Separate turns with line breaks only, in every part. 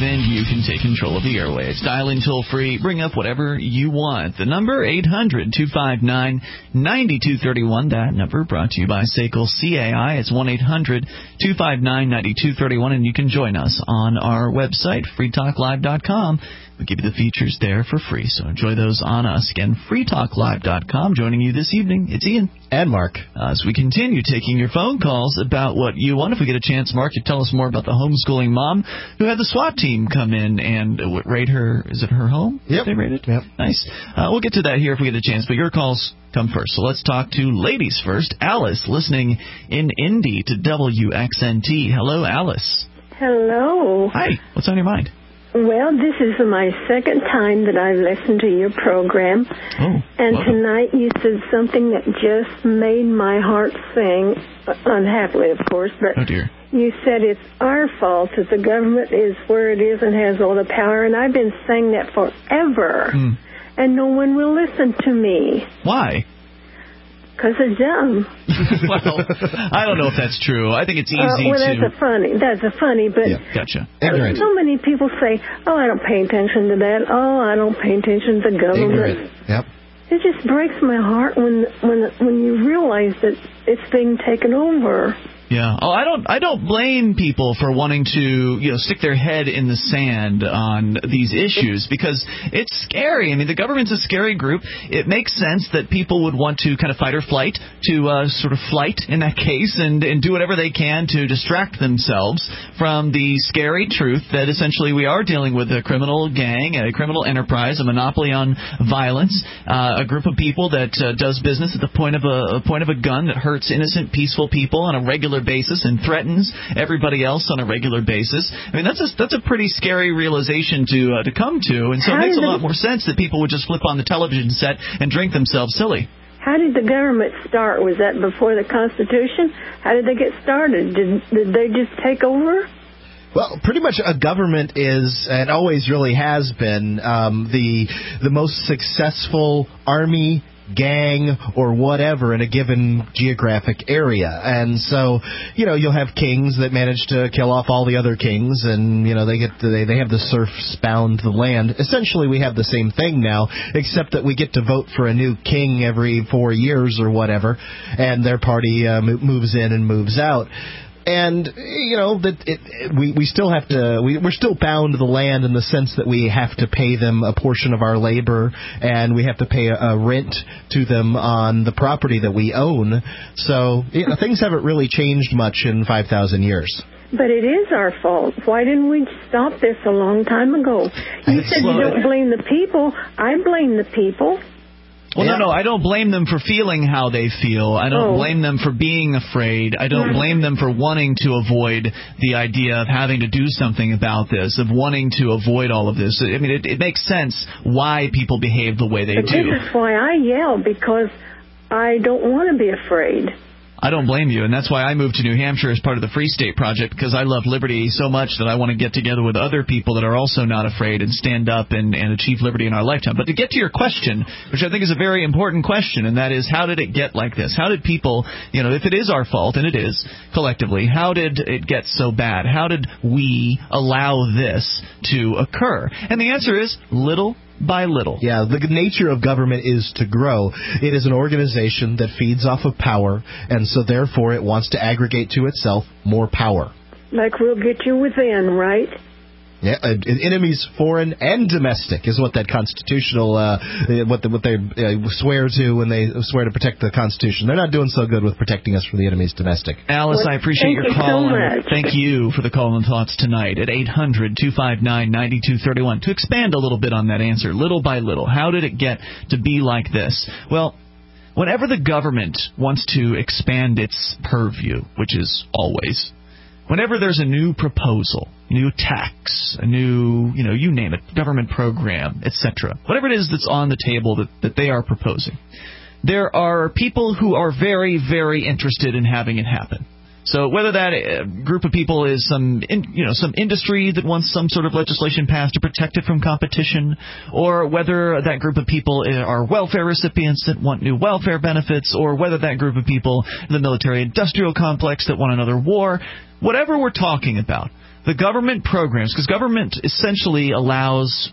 then you can take control of the airwaves. Dial in toll-free. Bring up whatever you want. The number, 800-259-9231. That number brought to you by SACL CAI. It's 1-800-259-9231, and you can join us on our website, freetalklive.com. We give you the features there for free, so enjoy those on us. Again, freetalklive.com. Joining you this evening, it's Ian.
And Mark.
As we continue taking your phone calls about what you want. If we get a chance, Mark, to tell us more about the homeschooling mom who had the SWAT team come in and raid her, is it her home?
Yep.
They raided?
Yep.
Nice. We'll get to that here if we get a chance, but your calls come first. So let's talk to ladies first. Alice, listening in Indy to WXNT. Hello, Alice.
Hello.
Hi. What's on your mind?
Well, this is my second time that I've listened to your program.
Oh,
and
welcome.
tonight you said something that just made my heart sing, unhappily, of course, but
Oh, dear.
you said it's our fault that the government is where it is and has all the power, and I've been saying that forever, and no one will listen to me.
Why?
Because they're dumb.
Well, I don't know if that's true. I think it's easy
well,
to...
that's a funny, but
Gotcha.
Ignorant.
so many people say, oh, I don't pay attention to that. Oh, I don't pay attention to the government.
Ignorant. Yep.
It just breaks my heart when you realize that it's being taken over.
Yeah. Oh, I don't blame people for wanting to, stick their head in the sand on these issues because it's scary. I mean, the government's a scary group. It makes sense that people would want to kind of fight or flight, to sort of flight in that case, and do whatever they can to distract themselves from the scary truth that essentially we are dealing with a criminal gang, a criminal enterprise, a monopoly on violence, a group of people that does business at the point of a gun that hurts innocent, peaceful people on a regular basis and threatens everybody else on a regular basis. I mean, that's a pretty scary realization to come to, and so it makes a lot more sense that people would just flip on the television set and drink themselves silly.
How did the government start? Was that before the Constitution? How did they get started? Did they just take over?
Well, pretty much a government is, and always really has been, the most successful army, gang, or whatever in a given geographic area. And so, you'll have kings that manage to kill off all the other kings, and, they have the serfs bound the land. Essentially, we have the same thing now, except that we get to vote for a new king every 4 years or whatever, and their party moves in and moves out. And, we still have to, we're still bound to the land in the sense that we have to pay them a portion of our labor, and we have to pay a rent to them on the property that we own. So, things haven't really changed much in 5,000 years.
But it is our fault. Why didn't we stop this a long time ago? You said you don't blame the people. I blame the people.
Well, no, I don't blame them for feeling how they feel. I don't blame them for being afraid. I don't blame them for wanting to avoid the idea of having to do something about this, of wanting to avoid all of this. I mean, it makes sense why people behave the way they do.
This is why I yell, because I don't want to be afraid.
I don't blame you, and that's why I moved to New Hampshire as part of the Free State Project, because I love liberty so much that I want to get together with other people that are also not afraid and stand up and achieve liberty in our lifetime. But to get to your question, which I think is a very important question, and that is, how did it get like this? How did people, if it is our fault, and it is, collectively, how did it get so bad? How did we allow this to occur? And the answer is little by little.
Yeah, the nature of government is to grow. It is an organization that feeds off of power, and so therefore it wants to aggregate to itself more power.
Like we'll get you within, right?
Yeah, enemies foreign and domestic is what that constitutional, what they swear to when they swear to protect the Constitution. They're not doing so good with protecting us from the enemy's domestic.
Alice, I appreciate your call. And thank you for the call and thoughts tonight at 800-259-9231. To expand a little bit on that answer, little by little, how did it get to be like this? Well, whenever the government wants to expand its purview, which is always, whenever there's a new proposal, new tax, a new, you name it, government program, etc., whatever it is that's on the table that they are proposing, there are people who are very, very interested in having it happen. So whether that group of people is some industry that wants some sort of legislation passed to protect it from competition, or whether that group of people are welfare recipients that want new welfare benefits, or whether that group of people, the military-industrial complex that want another war, whatever we're talking about, the government programs, because government essentially allows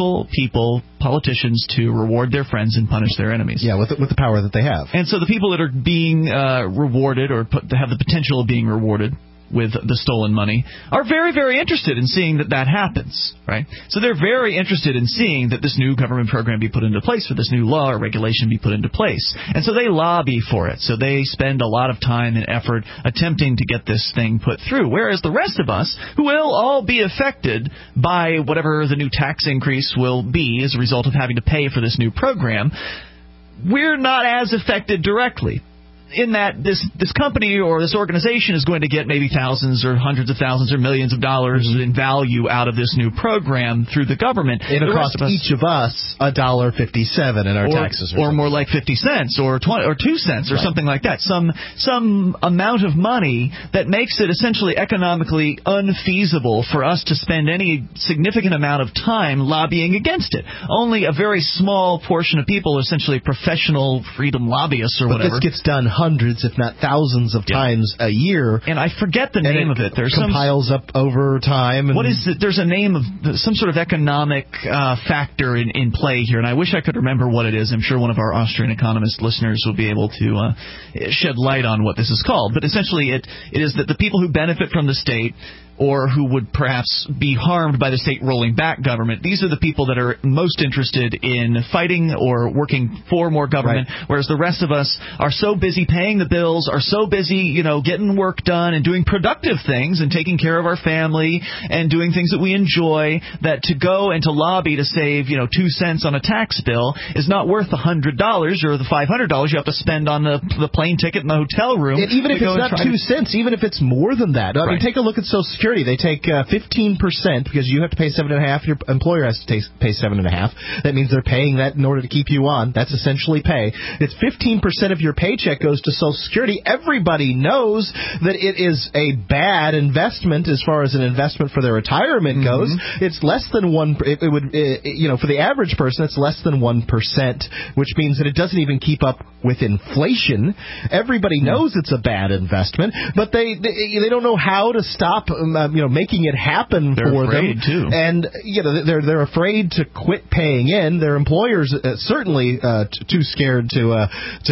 politicians to reward their friends and punish their enemies.
Yeah, with the power that they have.
And so the people that are being rewarded or have the potential of being rewarded with the stolen money are very, very interested in seeing that happens, right? So they're very interested in seeing that this new government program be put into place, or this new law or regulation be put into place. And so they lobby for it. So they spend a lot of time and effort attempting to get this thing put through. Whereas the rest of us, who will all be affected by whatever the new tax increase will be as a result of having to pay for this new program, we're not as affected directly. In that this company or this organization is going to get maybe thousands or hundreds of thousands or millions of dollars in value out of this new program through the government.
It'll cost each of us $1.57 in our taxes,
or more like 50 cents, or 2 cents, or something like that. Some amount of money that makes it essentially economically unfeasible for us to spend any significant amount of time lobbying against it. Only a very small portion of people, essentially professional freedom lobbyists or whatever.
But this gets done hundreds, if not thousands of times a year.
And I forget the name of it. There's
compiles up over time. And
what is it? There's a name of some sort of economic factor in play here, and I wish I could remember what it is. I'm sure one of our Austrian economist listeners will be able to shed light on what this is called. But essentially it is that the people who benefit from the state, or who would perhaps be harmed by the state rolling back government, these are the people that are most interested in fighting or working for more government, whereas the rest of us are so busy paying the bills, are so busy, getting work done and doing productive things and taking care of our family and doing things that we enjoy, that to go and to lobby to save, 2 cents on a tax bill is not worth the $100 or the $500 you have to spend on the plane ticket and the hotel room.
And even if it's not 2 cents, even if it's more than that. I mean, take a look at Social Security. They take 15% because you have to pay 7.5%. Your employer has to pay 7.5%. That means they're paying that in order to keep you on. That's essentially pay. It's 15% of your paycheck goes to Social Security. Everybody knows that it is a bad investment as far as an investment for their retirement goes. It's less than 1%. It would, for the average person, it's less than 1%, which means that it doesn't even keep up with inflation. Everybody knows it's a bad investment, but they don't know how to stop making it happen for them.
Too.
And they're afraid to quit paying in. Their employers certainly too scared to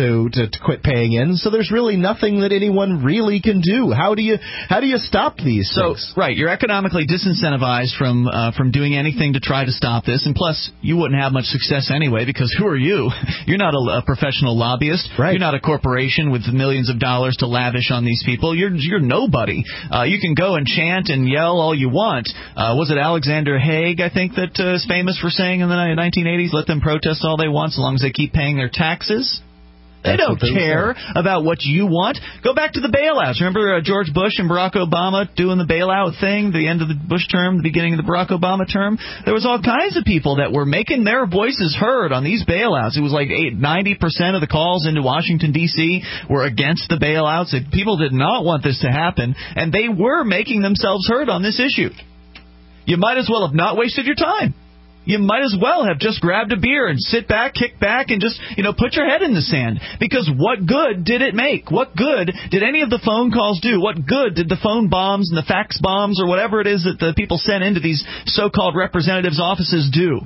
quit paying in. So there's really nothing that anyone really can do. How do you stop these things?
Right, you're economically disincentivized from doing anything to try to stop this, and plus you wouldn't have much success anyway, because who are you? You're not a professional lobbyist.
Right.
You're not a corporation with millions of dollars to lavish on these people. You're nobody. You can go and chant and yell all you want. Was it Alexander Haig, I think, that is famous for saying in the 1980s, let them protest all they want so long as they keep paying their taxes? They don't care about what you want. Go back to the bailouts. Remember George Bush and Barack Obama doing the bailout thing, the end of the Bush term, the beginning of the Barack Obama term? There was all kinds of people that were making their voices heard on these bailouts. It was like 90% of the calls into Washington, D.C. were against the bailouts. People did not want this to happen, and they were making themselves heard on this issue. You might as well have not wasted your time. You might as well have just grabbed a beer and sit back, kick back, and just, put your head in the sand. Because what good did it make? What good did any of the phone calls do? What good did the phone bombs and the fax bombs or whatever it is that the people sent into these so-called representatives' offices do?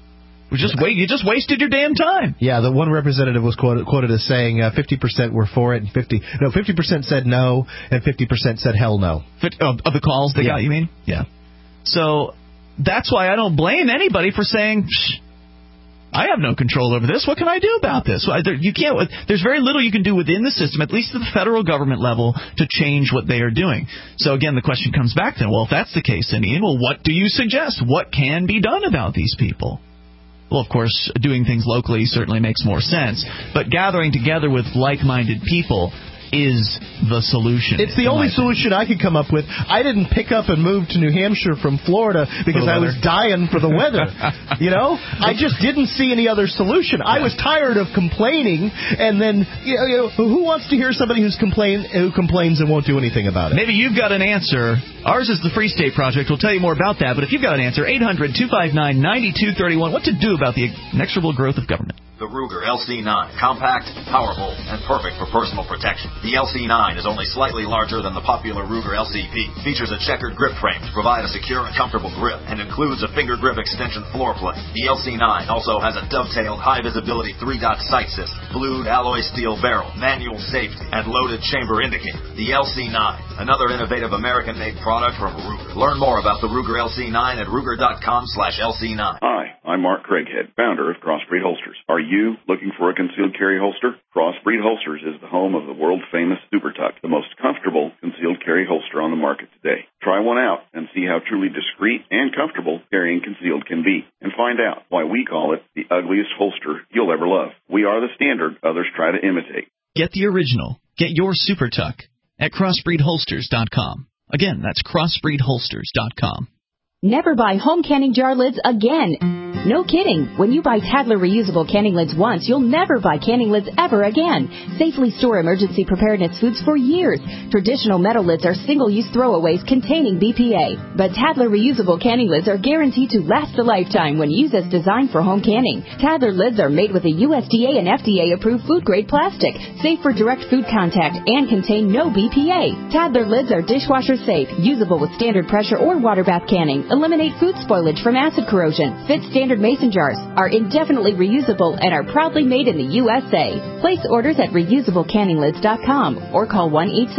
You just wasted your damn time.
Yeah, the one representative was quoted as saying 50% were for it, and 50% said no, and 50% said hell no.
Of the calls they got, you mean? Yeah. So that's why I don't blame anybody for saying, I have no control over this. What can I do about this? There's very little you can do within the system, at least at the federal government level, to change what they are doing. So again, the question comes back then, well, if that's the case, then Ian, what do you suggest? What can be done about these people? Well, of course, doing things locally certainly makes more sense, but gathering together with like-minded people is the solution.
It's the only solution I could come up with. I didn't pick up and move to New Hampshire from Florida because I was dying for the weather. I just didn't see any other solution. I was tired of complaining, and then who wants to hear somebody who complains and won't do anything about it?
Maybe you've got an answer. Ours is the Free State Project. We'll tell you more about that. But if you've got an answer, 800-259-9231. What to do about the inexorable growth of government?
The Ruger LC9, compact, powerful, and perfect for personal protection. The LC9 is only slightly larger than the popular Ruger LCP, features a checkered grip frame to provide a secure and comfortable grip, and includes a finger grip extension floor plate. The LC9 also has a dovetailed high-visibility 3-dot sight system, blued alloy steel barrel, manual safety, and loaded chamber indicator. The LC9, another innovative American-made product from Ruger. Learn more about the Ruger LC9 at Ruger.com/LC9.
Hi, I'm Mark Craighead, founder of Crossbreed Holsters. Are you looking for a concealed carry holster? Crossbreed Holsters is the home of the world-famous Super Tuck, the most comfortable concealed carry holster on the market today. Try one out and see how truly discreet and comfortable carrying concealed can be, and find out why we call it the ugliest holster you'll ever love. We are the standard others try to imitate.
Get the original. Get your Super Tuck at CrossbreedHolsters.com. Again, that's CrossbreedHolsters.com.
Never buy home canning jar lids again. No kidding. When you buy Tadler reusable canning lids once, you'll never buy canning lids ever again. Safely store emergency preparedness foods for years. Traditional metal lids are single-use throwaways containing BPA. But Tadler reusable canning lids are guaranteed to last a lifetime when used as designed for home canning. Tadler lids are made with a USDA and FDA-approved food-grade plastic, safe for direct food contact, and contain no BPA. Tadler lids are dishwasher safe, usable with standard pressure or water bath canning. Eliminate food spoilage from acid corrosion. Fit standard mason jars, are indefinitely reusable, and are proudly made in the USA. Place orders at reusablecanninglids.com or call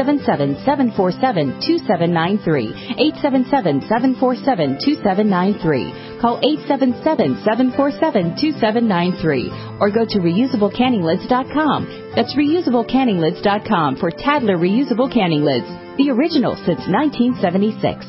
1-877-747-2793. 877-747-2793. Call 877-747-2793 or go to reusablecanninglids.com. That's reusablecanninglids.com for Tadler reusable canning lids, the original since 1976.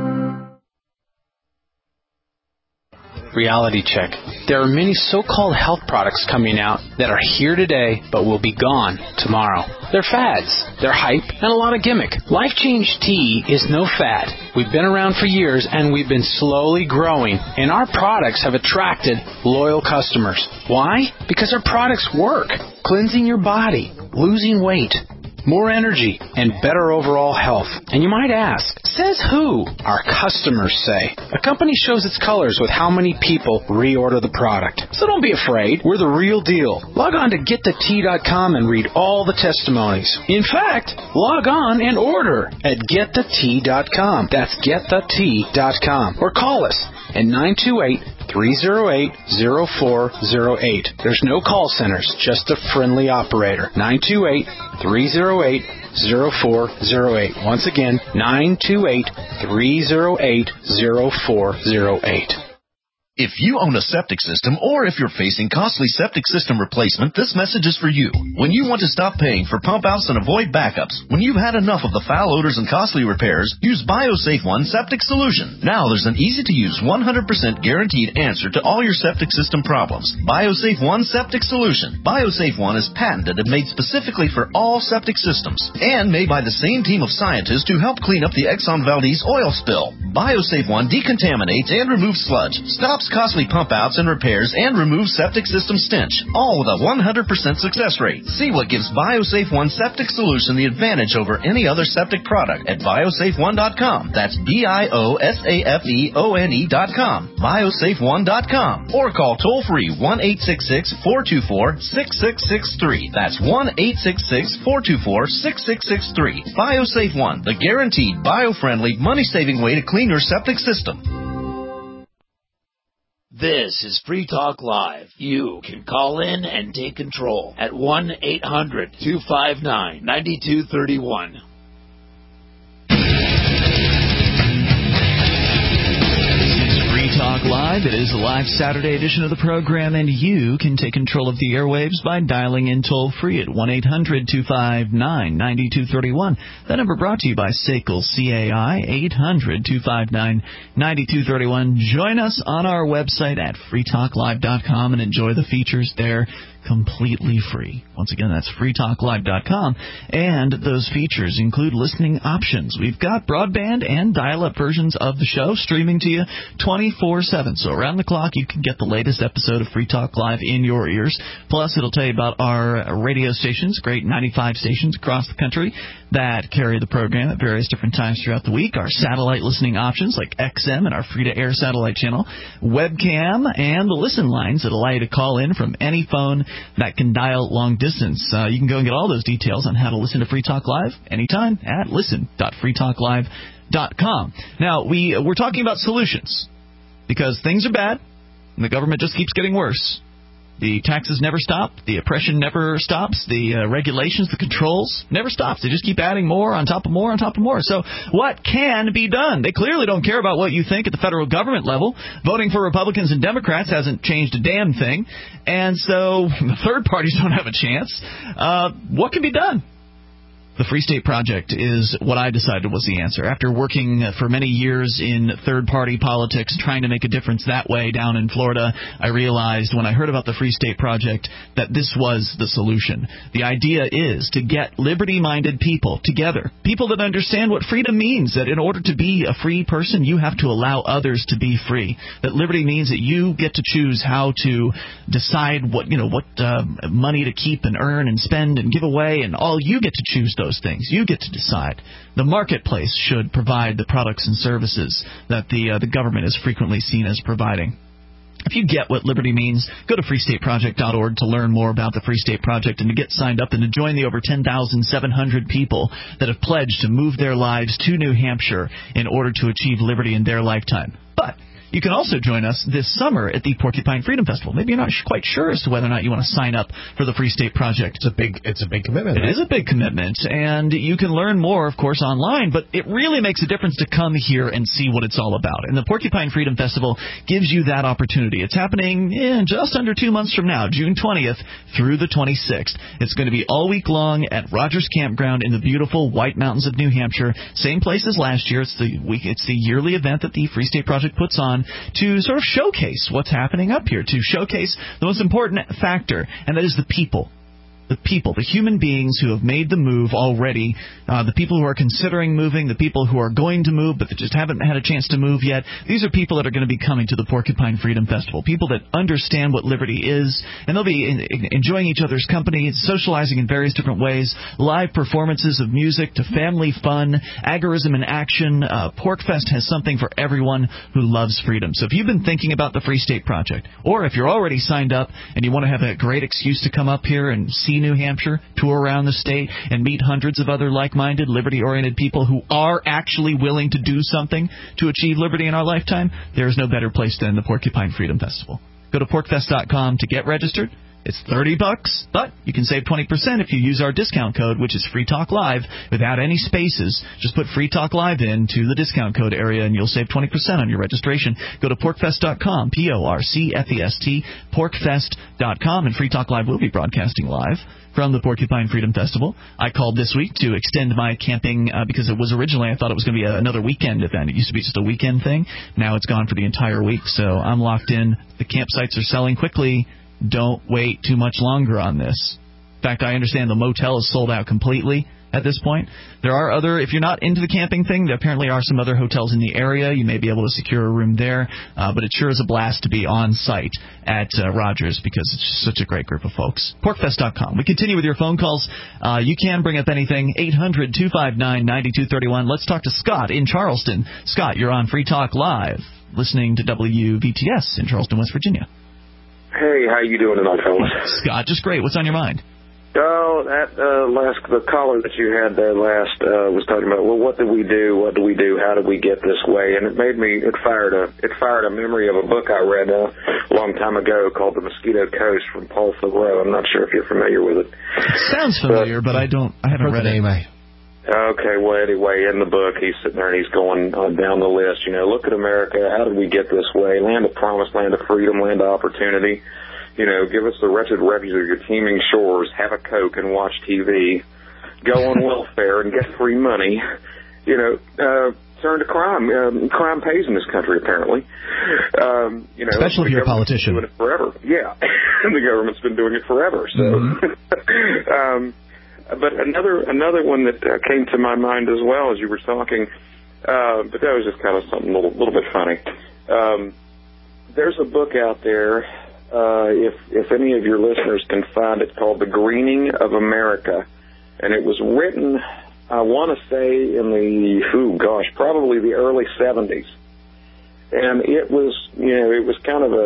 Reality check. There are many so-called health products coming out that are here today but will be gone tomorrow. They're fads, they're hype, and a lot of gimmick. Life Change Tea is no fad. We've been around for years and we've been slowly growing, and our products have attracted loyal customers. Why? Because our products work. Cleansing your body, losing weight, more energy, and better overall health. And you might ask, says who? Our customers say. A company shows its colors with how many people reorder the product. So don't be afraid. We're the real deal. Log on to GetTheTea.com and read all the testimonies. In fact, log on and order at GetTheTea.com. That's GetTheTea.com. Or call us at 928-308-0408. There's no call centers, just a friendly operator. 928-308-0408. Once again, 928-308-0408.
If you own a septic system or if you're facing costly septic system replacement, this message is for you. When you want to stop paying for pump outs and avoid backups, when you've had enough of the foul odors and costly repairs, use BioSafe One Septic Solution. Now there's an easy-to-use 100% guaranteed answer to all your septic system problems. BioSafe One Septic Solution. BioSafe One is patented and made specifically for all septic systems and made by the same team of scientists who helped clean up the Exxon Valdez oil spill. BioSafe One decontaminates and removes sludge, stops costly pump outs and repairs, and removes septic system stench, all with a 100% success rate. See what gives BioSafe One Septic Solution the advantage over any other septic product at biosafeone.com. That's BIOSAFEONE.com. biosafeone.com. Or call toll free 1-866-424-6663. That's 1-866-424-6663. BioSafe One, the guaranteed bio-friendly, money-saving way to clean your septic system.
This is Free Talk Live. You can call in and take control at 1-800-259-9231.
Talk Live. It is a live Saturday edition of the program, and you can take control of the airwaves by dialing in toll-free at 1-800-259-9231. That number brought to you by SACL CAI, 800-259-9231. Join us on our website at freetalklive.com and enjoy the features there. completely free. Once again, that's freetalklive.com, and those features include listening options. We've got broadband and dial-up versions of the show streaming to you 24/7. So around the clock, you can get the latest episode of Free Talk Live in your ears. Plus, it'll tell you about our radio stations, great 95 stations across the country that carry the program at various different times throughout the week. Our satellite listening options like XM and our free-to-air satellite channel, webcam, and the listen lines that allow you to call in from any phone that can dial long distance. You can go and get all those details on how to listen to Free Talk Live anytime at listen.freetalklive.com. Now, we're talking about solutions because things are bad and the government just keeps getting worse. The taxes never stop. The oppression never stops. The regulations, the controls never stops. They just keep adding more on top of more on top of more. So what can be done? They clearly don't care about what you think at the federal government level. Voting for Republicans and Democrats hasn't changed a damn thing. And so the third parties don't have a chance. What can be done? The Free State Project is what I decided was the answer. After working for many years in third-party politics, trying to make a difference that way down in Florida, I realized when I heard about the Free State Project that this was the solution. The idea is to get liberty-minded people together, people that understand what freedom means, that in order to be a free person, you have to allow others to be free, that liberty means that you get to choose how to decide what money to keep and earn and spend and give away, and all you get to choose those things. You get to decide. The marketplace should provide the products and services that the government is frequently seen as providing. If you get what liberty means, go to freestateproject.org to learn more about the Free State Project and to get signed up and to join the over 10,700 people that have pledged to move their lives to New Hampshire in order to achieve liberty in their lifetime. But you can also join us this summer at the Porcupine Freedom Festival. Maybe you're not quite sure as to whether or not you want to sign up for the Free State Project.
It's a big commitment.
It is a big commitment, and you can learn more, of course, online, but it really makes a difference to come here and see what it's all about. And the Porcupine Freedom Festival gives you that opportunity. It's happening in just under 2 months from now, June 20th through the 26th. It's going to be all week long at Rogers Campground in the beautiful White Mountains of New Hampshire. Same place as last year. It's the yearly event that the Free State Project puts on to sort of showcase what's happening up here, to showcase the most important factor, and that is the people. The people, the human beings who have made the move already, the people who are considering moving, the people who are going to move but that just haven't had a chance to move yet. These are people that are going to be coming to the Porcupine Freedom Festival, people that understand what liberty is, and they'll be enjoying each other's company, socializing in various different ways, live performances of music to family fun, agorism in action. PorcFest has something for everyone who loves freedom. So if you've been thinking about the Free State Project, or if you're already signed up and you want to have a great excuse to come up here and see New Hampshire, tour around the state, and meet hundreds of other like-minded, liberty-oriented people who are actually willing to do something to achieve liberty in our lifetime, there is no better place than the Porcupine Freedom Festival. Go to porcfest.com to get registered. It's $30, but you can save 20% if you use our discount code, which is Free Talk Live, without any spaces. Just put Free Talk Live into the discount code area, and you'll save 20% on your registration. Go to porcfest.com, P-O-R-C-F-E-S-T, porcfest.com, and Free Talk Live will be broadcasting live from the Porcupine Freedom Festival. I called this week to extend my camping because it was originally, I thought it was going to be another weekend event. It used to be just a weekend thing. Now it's gone for the entire week, so I'm locked in. The campsites are selling quickly. Don't wait too much longer on this. In fact, I understand the motel is sold out completely at this point. There are other, if you're not into the camping thing, there apparently are some other hotels in the area. You may be able to secure a room there, but it sure is a blast to be on site at Rogers because it's just such a great group of folks. Porcfest.com. We continue with your phone calls. You can bring up anything. 800-259-9231. Let's talk to Scott in Charleston. Scott, you're on Free Talk Live, listening to WVTS in Charleston, West Virginia.
Hey, how you doing tonight, fellas?
Scott, just great. What's on your mind?
Oh, the caller that you had there last was talking about, well, what do we do? What do we do? How did we get this way? And it fired a memory of a book I read a long time ago called The Mosquito Coast from Paul Thoreau. I'm not sure if you're familiar with it.
Sounds familiar, but I haven't read it.
Okay, well, anyway, in the book, he's sitting there and he's going down the list. You know, look at America. How did we get this way? Land of promise, land of freedom, land of opportunity. You know, give us the wretched refuge of your teeming shores. Have a Coke and watch TV. Go on welfare and get free money. You know, turn to crime. Crime pays in this country, apparently. You know,
especially if you're a politician.
Doing it forever. Yeah. and the government's been doing it forever. So, but another one that came to my mind as well as you were talking, but that was just kind of something a little bit funny. There's a book out there, if any of your listeners can find it, called The Greening of America, and it was written, I want to say, in probably the early 70s. And it was, it was kind of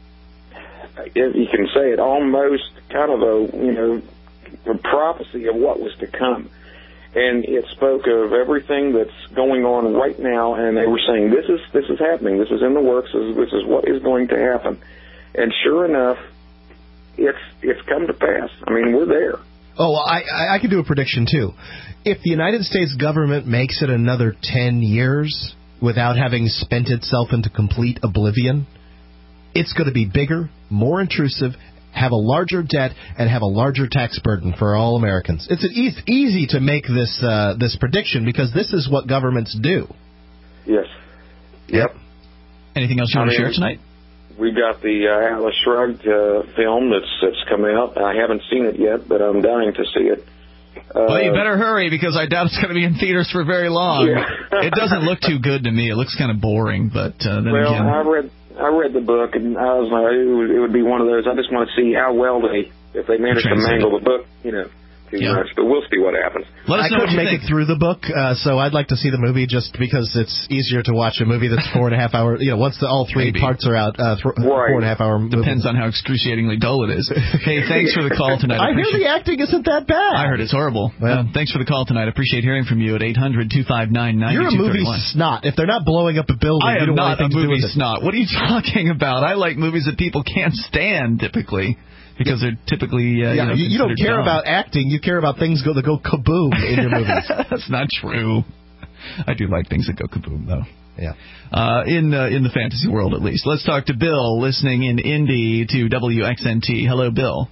you can say it, almost kind of a prophecy of what was to come. And it spoke of everything that's going on right now, and they were saying, this is happening, this is in the works, this is what is going to happen. And sure enough, it's come to pass. I mean, we're there.
Oh, I could do a prediction, too. If the United States government makes it another 10 years without having spent itself into complete oblivion, it's going to be bigger, more intrusive, have a larger debt, and have a larger tax burden for all Americans. It's easy to make this prediction because this is what governments do.
Yes. Yep.
Anything else you want to share tonight?
We've got the Atlas Shrugged film that's come out. I haven't seen it yet, but I'm dying to see it.
Well, you better hurry because I doubt it's going to be in theaters for very long. Yeah. It doesn't look too good to me. It looks kind of boring, but then again...
I read the book, and I was like, it would be one of those. I just want to see how well if they manage to mangle the book, too much. But we'll see what happens.
I couldn't make it through the book, so I'd like to see the movie just because it's easier to watch a movie that's 4.5 hours. Once all three parts are out, 4.5 hour movie.
Depends on how excruciatingly dull it is. Hey, thanks for the call tonight.
I hear the acting isn't that bad.
I heard it's horrible. Well, thanks for the call tonight. I appreciate hearing from you at 800-259-9231.
You're a movie snot. If they're not blowing up a building,
I am
you don't
not
want
a movie snot. What are you talking about? I like movies that people can't stand, typically. Because they're typically,
you don't care about acting. You care about things that go kaboom in your movies.
That's not true. I do like things that go kaboom, though.
Yeah.
In the fantasy world, at least. Let's talk to Bill, listening in Indy to WXNT. Hello, Bill.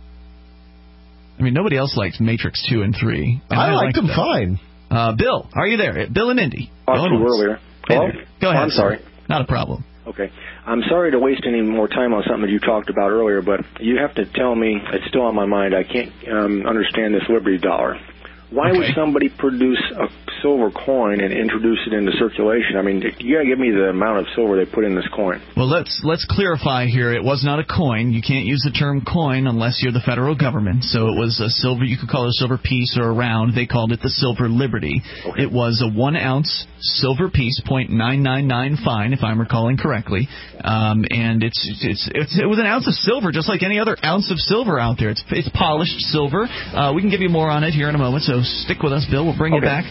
I mean, nobody else likes Matrix 2 and 3. And
I liked them fine.
Bill, are you there? Bill in Indy.
Earlier. Hello?
Go ahead.
I'm sorry.
Not a problem.
Okay. I'm sorry to waste any more time on something that you talked about earlier, but you have to tell me, it's still on my mind, I can't understand this Liberty Dollar. Why would somebody produce a silver coin and introduce it into circulation? I mean, you got to give me the amount of silver they put in this coin.
Well, let's clarify here. It was not a coin. You can't use the term coin unless you're the federal government. So it was a silver, you could call it a silver piece or a round. They called it the Silver Liberty. Okay. It was a 1 ounce silver piece, .999 fine, if I'm recalling correctly. And it was an ounce of silver, just like any other ounce of silver out there. It's polished silver. We can give you more on it here in a moment, so stick with us, Bill. We'll bring you back.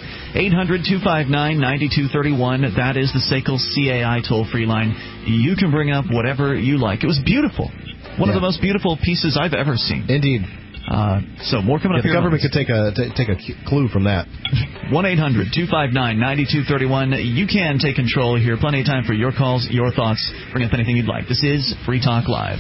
800-259-9231. That is the SACL CAI toll-free line. You can bring up whatever you like. It was beautiful. One of the most beautiful pieces I've ever seen.
Indeed.
So more coming up here.
The government could take a clue from that.
1-800-259-9231. You can take control here. Plenty of time for your calls, your thoughts. Bring up anything you'd like. This is Free Talk Live.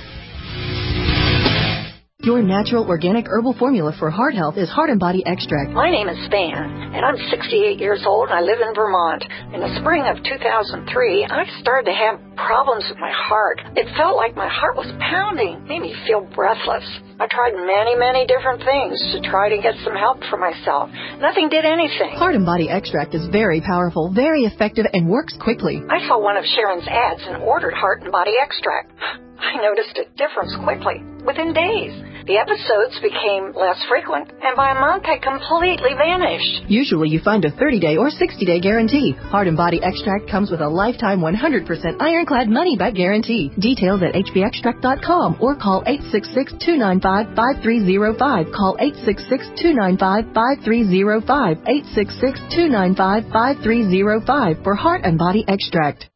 Your natural organic herbal formula for heart health is Heart and Body Extract.
My name is Span, and I'm 68 years old, and I live in Vermont. In the spring of 2003, I started to have problems with my heart. It felt like my heart was pounding, made me feel breathless. I tried many different things to try to get some help for myself. Nothing did anything.
Heart and Body Extract is very powerful, very effective, and works quickly.
I saw one of Sharon's ads and ordered Heart and Body Extract. I noticed a difference quickly, within days. The episodes became less frequent, and by a month had completely vanished.
Usually you find a 30-day or 60-day guarantee. Heart and Body Extract comes with a lifetime 100% ironclad money-back guarantee. Details at hbextract.com or call 866-295-5305. Call 866-295-5305. 866-295-5305 for Heart and Body Extract.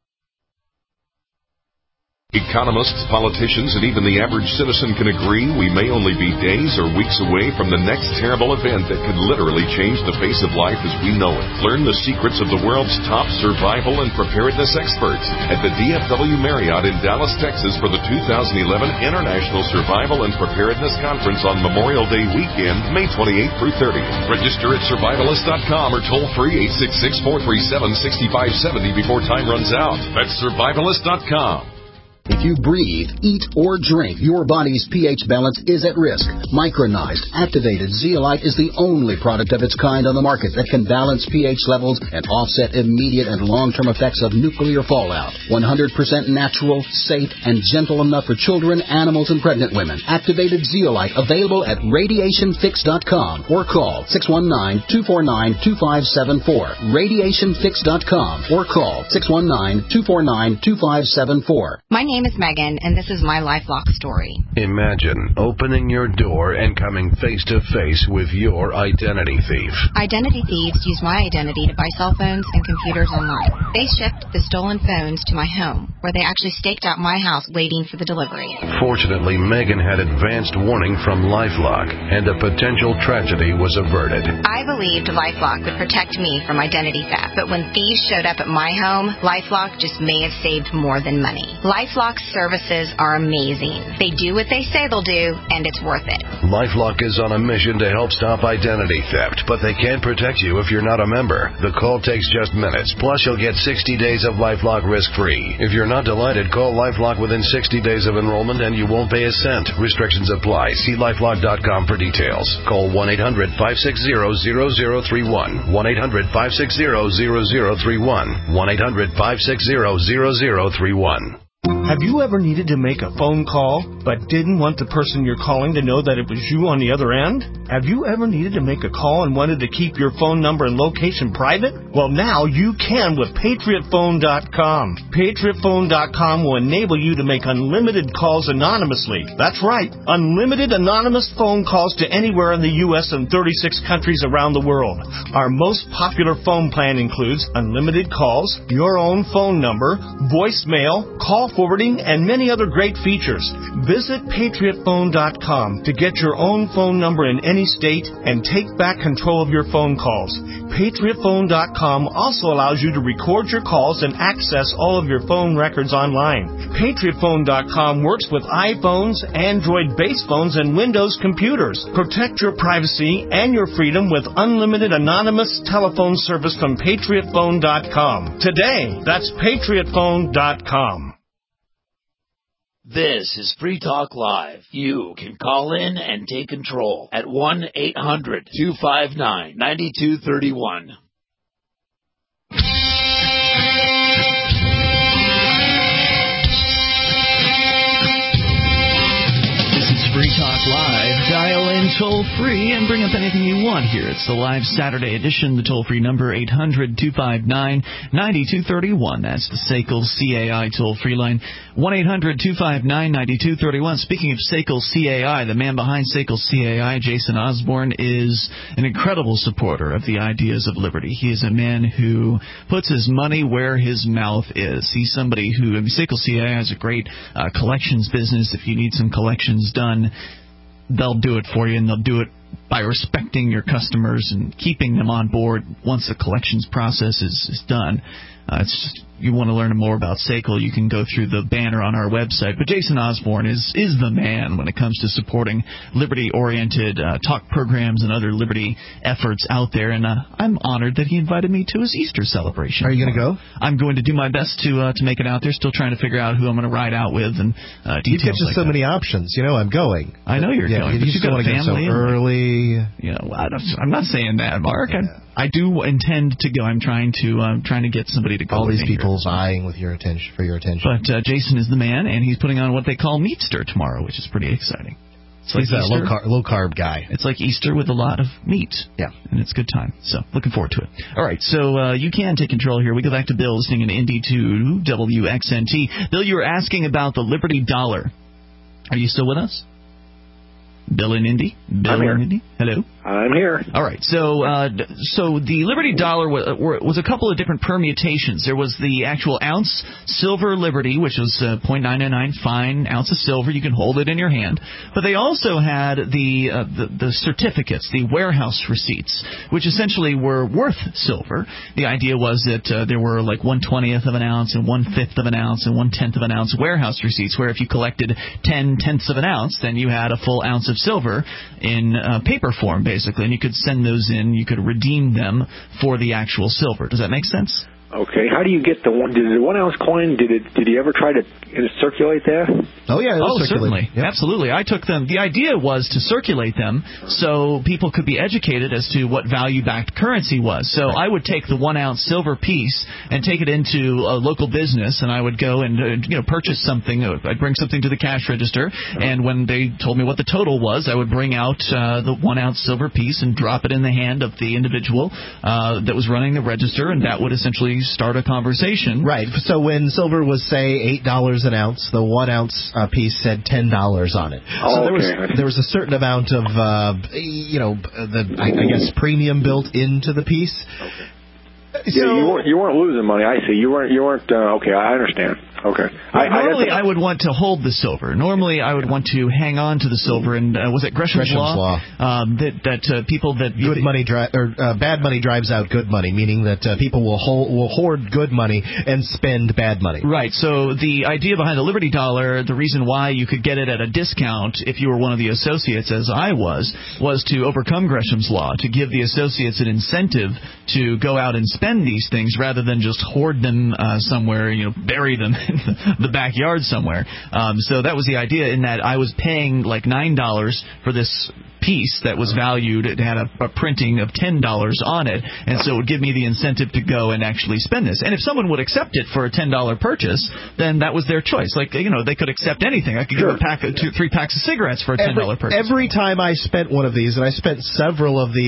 Economists, politicians, and even the average citizen can agree we may only be days or weeks away from the next terrible event that could literally change the face of life as we know it. Learn the secrets of the world's top survival and preparedness experts at the DFW Marriott in Dallas, Texas for the 2011 International Survival and Preparedness Conference on Memorial Day weekend, May 28th through 30th. Register at Survivalist.com or toll free 866-437-6570 before time runs out. That's Survivalist.com.
If you breathe, eat, or drink, your body's pH balance is at risk. Micronized, activated zeolite is the only product of its kind on the market that can balance pH levels and offset immediate and long-term effects of nuclear fallout. 100% natural, safe, and gentle enough for children, animals, and pregnant women. Activated zeolite available at radiationfix.com or call 619-249-2574. Radiationfix.com or call 619-249-2574.
My name is Megan, and this is my LifeLock story.
Imagine opening your door and coming face-to-face with your identity thief.
Identity thieves use my identity to buy cell phones and computers online. They shipped the stolen phones to my home, where they actually staked out my house waiting for the delivery.
Fortunately, Megan had advanced warning from LifeLock, and a potential tragedy was averted.
I believed LifeLock would protect me from identity theft, but when thieves showed up at my home, LifeLock just may have saved more than money. LifeLock's services are amazing. They do what they say they'll do, and it's worth it.
LifeLock is on a mission to help stop identity theft, but they can't protect you if you're not a member. The call takes just minutes, plus you'll get 60 days of LifeLock risk-free. If you're not delighted, call LifeLock within 60 days of enrollment and you won't pay a cent. Restrictions apply. See LifeLock.com for details. Call 1-800-560-0031. 1-800-560-0031. 1-800-560-0031.
Have you ever needed to make a phone call but didn't want the person you're calling to know that it was you on the other end? Have you ever needed to make a call and wanted to keep your phone number and location private? Well, now you can with PatriotPhone.com. PatriotPhone.com will enable you to make unlimited calls anonymously. That's right, unlimited anonymous phone calls to anywhere in the U.S. and 36 countries around the world. Our most popular phone plan includes unlimited calls, your own phone number, voicemail, call forwarding, and many other great features. Visit PatriotPhone.com to get your own phone number in any state and take back control of your phone calls. PatriotPhone.com also allows you to record your calls and access all of your phone records online. PatriotPhone.com works with iPhones, Android-based phones, and Windows computers. Protect your privacy and your freedom with unlimited anonymous telephone service from PatriotPhone.com. Today, that's PatriotPhone.com.
This is Free Talk Live. You can call in and take control at 1-800-259-9231.
Free Talk Live. Dial in toll-free and bring up anything you want here. It's the live Saturday edition. The toll-free number, 800-259-9231. That's the SACL CAI toll-free line, 1-800-259-9231. Speaking of SACL CAI, the man behind SACL CAI, Jason Osborne, is an incredible supporter of the ideas of liberty. He is a man who puts his money where his mouth is. He's somebody who, SACL CAI has a great collections business. If you need some collections done, they'll do it for you, and they'll do it by respecting your customers and keeping them on board once the collections process is done. You want to learn more about SACL, you can go through the banner on our website. But Jason Osborne is the man when it comes to supporting liberty-oriented talk programs and other liberty efforts out there. And I'm honored that he invited me to his Easter celebration.
Are you going to go?
I'm going to do my best to make it out there. Still trying to figure out who I'm going to ride out with and details.
You get just so many options. You know, I'm going.
I know you're going.
You just don't want to go so early.
You know, I'm not saying that, Mark. Yeah. I do intend to go. I'm trying to get somebody to go.
All these people vying with your attention for your attention.
But Jason is the man, and he's putting on what they call Meatster tomorrow, which is pretty exciting.
He's a low carb guy.
It's like Easter with a lot of meat.
Yeah.
And it's a good time. So looking forward to it. All right, so you can take control here. We go back to Bill listening in Indy to WXNT. Bill, you were asking about the Liberty Dollar. Are you still with us? Bill in Indy?
I'm here.
In Indy? Hello?
I'm here.
All right. So the Liberty Dollar was a couple of different permutations. There was the actual ounce silver Liberty, which was 0.999 fine ounce of silver. You can hold it in your hand. But they also had the certificates, the warehouse receipts, which essentially were worth silver. The idea was that there were like 1/20th of an ounce and 1/5 of an ounce and 1/10 of an ounce warehouse receipts, where if you collected 10/10ths of an ounce, then you had a full ounce of silver in paper form, basically, and you could send those in. You could redeem them for the actual silver. Does that make sense?
Okay. How do you get the 1 ounce coin? Did he ever try to circulate that?
Oh, yeah.
Certainly. Yep. Absolutely. I took them. The idea was to circulate them so people could be educated as to what value-backed currency was. So I would take the 1-ounce silver piece and take it into a local business, and I would go and purchase something. I'd bring something to the cash register, and when they told me what the total was, I would bring out the 1-ounce silver piece and drop it in the hand of the individual that was running the register, and that would essentially start a conversation.
Right. So when silver was, say, $8 an ounce, the 1-ounce piece said $10 on it. So there was a certain amount of, I guess, premium built into the piece.
So, you weren't losing money. I see. You weren't. Okay, I understand. Okay.
Normally, I would want to hold the silver. Normally, I would want to hang on to the silver. And was it Gresham's Law? That people that bad money drives out good money, meaning that people will hoard good money and spend bad money. Right. So the idea behind the Liberty Dollar, the reason why you could get it at a discount if you were one of the associates, as I was to overcome Gresham's Law, to give the associates an incentive to go out and spend these things rather than just hoard them somewhere, bury them in the backyard somewhere. So that was the idea, in that I was paying like $9 for this piece that was valued. It had a printing of $10 on it, and so it would give me the incentive to go and actually spend this. And if someone would accept it for a $10 purchase, then that was their choice. Like, they could accept anything. I could give a 3 packs of cigarettes for a $10 purchase.
Every time I spent one of these, and I spent several of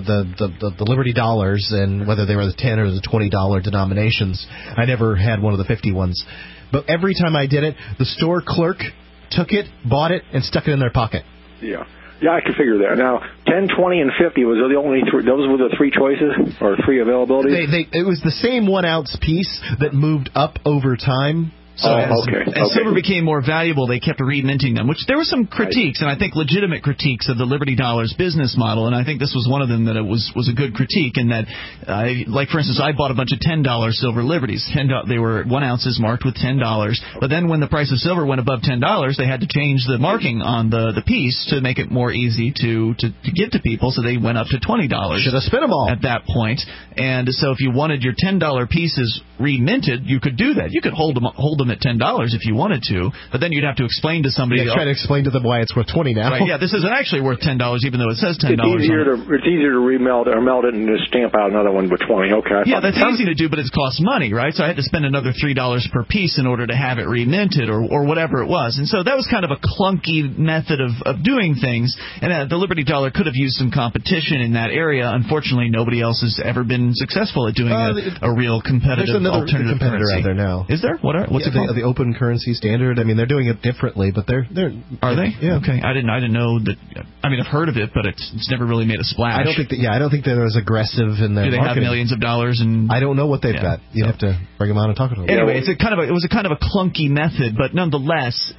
the Liberty Dollars, and whether they were the $10 or the $20 denominations, I never had one of the 50 ones. But every time I did it, the store clerk took it, bought it, and stuck it in their pocket.
Yeah. Yeah, I can figure that. Now, 10, 20, and 50, those were the 3 choices, or 3 availabilities?
It was the same 1-ounce piece that moved up over time. So
as silver became more valuable, they kept reminting them, which there were some critiques, and I think legitimate critiques of the Liberty Dollar's business model, and I think this was one of them, that it was a good critique, in that, like, for instance, I bought a bunch of $10 silver Liberties. They were 1 ounces marked with $10, but then when the price of silver went above $10, they had to change the marking on the piece to make it more easy to give to people, so they went up to $20.
Should have spent them all
at that point. And so if you wanted your $10 pieces reminted, you could do that. You could hold them at $10 if you wanted to, but then you'd have to explain to somebody.
Try to explain to them why it's worth $20 now.
Right, yeah, this isn't actually worth $10, even though it says $10.
It's easier to remelt or melt it and just stamp out another one with $20. Okay.
Yeah, that's easy to do, but it costs money, right? So I had to spend another $3 per piece in order to have it reminted, or whatever it was. And so that was kind of a clunky method of doing things. And the Liberty Dollar could have used some competition in that area. Unfortunately, nobody else has ever been successful at doing a real competitive alternative
competitor
currency
out there now.
Is there? What's it called?
The Open Currency Standard. I mean, they're doing it differently, but they're
are they?
Yeah.
Okay. I didn't know that. I mean, I've heard of it, but it's never really made a splash.
I don't think they're as aggressive in their
Do they
marketing.
have millions of dollars? And
I don't know what they've got. You'd have to bring them on and talk to them.
Anyway, it was a kind of a clunky method, but nonetheless,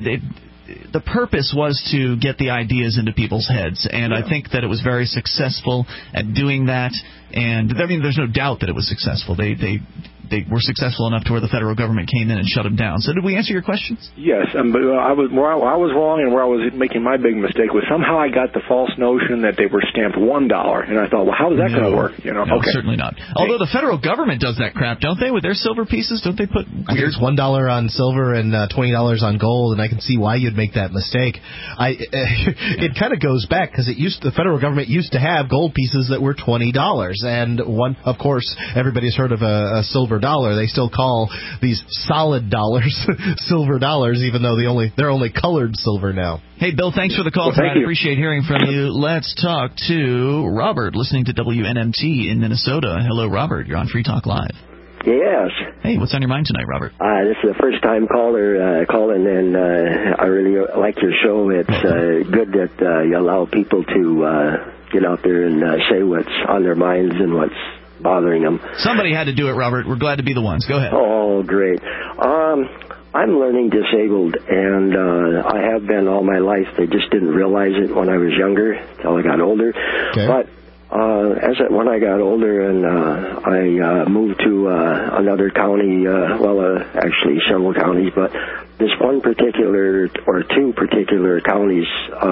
the purpose was to get the ideas into people's heads, and I think that it was very successful at doing that. And I mean, there's no doubt that it was successful. They were successful enough to where the federal government came in and shut them down. So did we answer your questions?
Yes, but I was wrong, and where I was making my big mistake was somehow I got the false notion that they were stamped $1, and I thought, well, how is that going to work?
No, certainly not. Although the federal government does that crap, don't they, with their silver pieces? Don't they put weird?
It's $1 on silver and $20 on gold, and I can see why you'd make that mistake. It kind of goes back, because the federal government used to have gold pieces that were $20, and of course, everybody's heard of a silver dollar. They still call these solid dollars silver dollars, even though they're only colored silver now.
Hey, Bill, thanks for the call tonight. I appreciate hearing from you. Let's talk to Robert, listening to WNMT in Minnesota. Hello, Robert. You're on Free Talk Live.
Yes.
Hey, what's on your mind tonight, Robert?
This is the first time caller calling, and I really like your show. It's good that you allow people to get out there and say what's on their minds and what's bothering them.
Somebody had to do it, Robert. We're glad to be the ones. Go ahead.
Oh, great. I'm learning disabled, and I have been all my life. They just didn't realize it when I was younger, until I got older.
Okay.
But when I got older and I moved to another county, actually several counties, but this one particular, or 2 particular counties,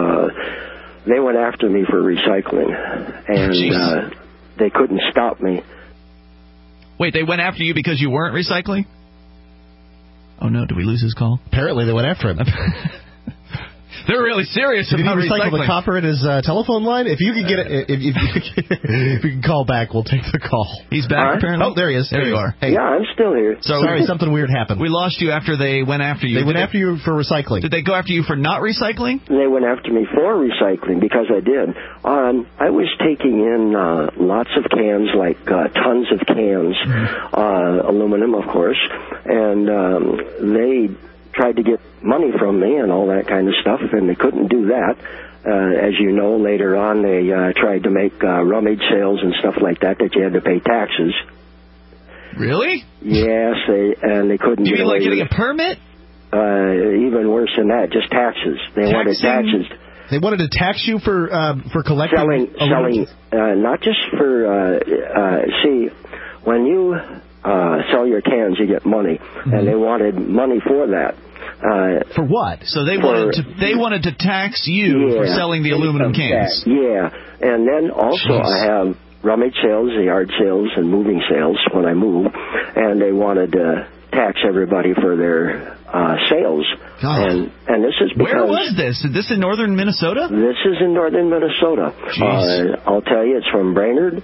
they went after me for recycling, and they couldn't stop me.
Wait, they went after you because you weren't recycling? Oh, no. Did we lose his call?
Apparently they went after him.
They're really serious
Did he
about
recycle
recycling.
the copper in his telephone line? If you could get it, if you can call back, we'll take the call.
He's back, apparently.
Oh, there he is.
There you are.
Hey.
Yeah, I'm still here.
So
sorry, something weird happened.
We lost you after they went after you.
They went after you for recycling.
Did they go after you for not recycling?
They went after me for recycling because I did. I was taking in lots of cans, like tons of cans, aluminum, of course, and they tried to get money from me and all that kind of stuff, and they couldn't do that. As you know, later on, they tried to make rummage sales and stuff like that you had to pay taxes.
Really?
Yes, they couldn't
Do you
get
mean
away
like getting
with
a permit?
Even worse than that, just taxes. They wanted taxes.
They wanted to tax you for collecting...
Selling, not just for... see, when you sell your cans, you get money, and they wanted money for that.
For what?
So they wanted to tax you for selling the aluminum cans.
Yeah, and then also I have rummage sales, the yard sales, and moving sales when I move, and they wanted to tax everybody for their sales. And this is because...
Where was this? Is this in northern Minnesota?
This is in northern Minnesota. I'll tell you, it's from Brainerd,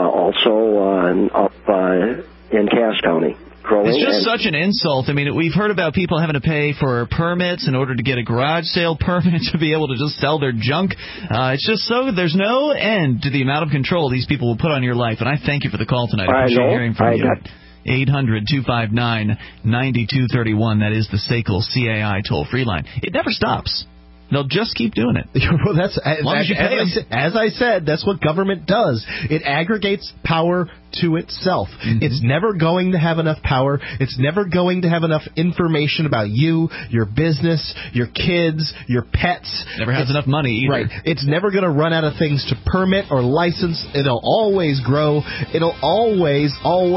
also up in Cass County.
It's just such an insult. I mean, we've heard about people having to pay for permits in order to get a garage sale permit to be able to just sell their junk. It's just so there's no end to the amount of control these people will put on your life. And I thank you for the call tonight. I appreciate hearing from you. 800-259-9231. That is the SACL CAI toll-free line. It never stops. They'll just keep doing it.
Well, that's as long as you pay them. As I said, that's what government does. It aggregates power to itself. It's never going to have enough power. It's never going to have enough information about you, your business, your kids, your pets.
Never has enough money either.
Right. It's never going to run out of things to permit or license. It'll always grow. It'll always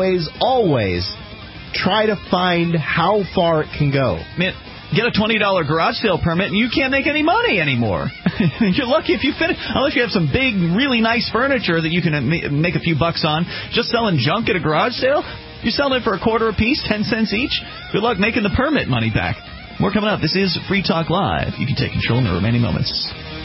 try to find how far it can go.
Get a $20 garage sale permit, and you can't make any money anymore. You're lucky if you finish, unless you have some big, really nice furniture that you can make a few bucks on. Just selling junk at a garage sale, you're selling it for $0.25 a piece, 10 cents each. Good luck making the permit money back. More coming up. This is Free Talk Live. You can take control in the remaining moments.